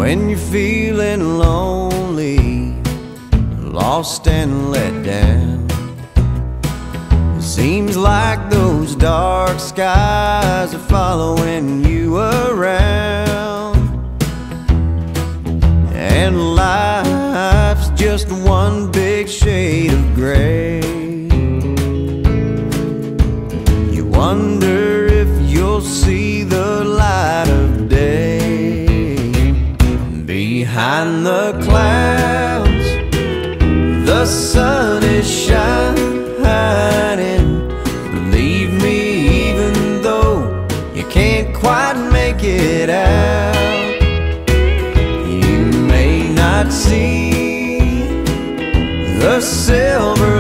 When you're feeling lonely, lost and let down, it seems like those dark skies are following you around, and life's just one big shade of gray. You wonder if you'll see the light of day. Behind the clouds, the sun is shining. Believe me, even though you can't quite make it out, you may not see the silver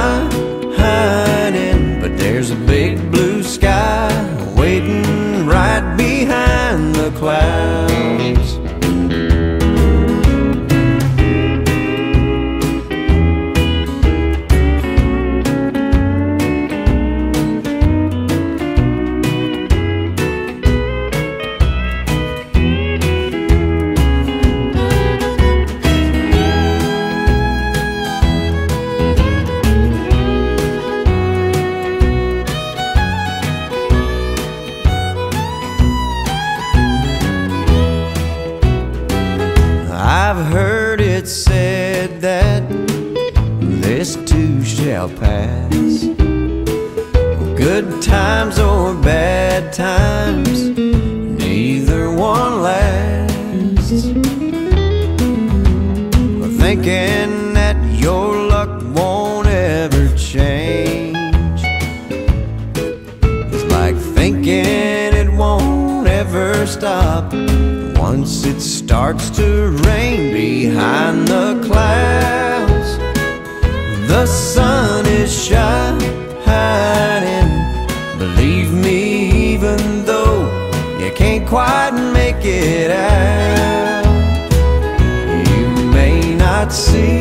lining, but there's a big blue sky waiting right behind the clouds. I've heard it said that this too shall pass. Good times or bad times, neither one lasts. Thinking that your luck won't ever change, it's like thinking it won't ever stop. Once it starts to rain behind the clouds, the sun is shining. Believe me, even though you can't quite make it out, you may not see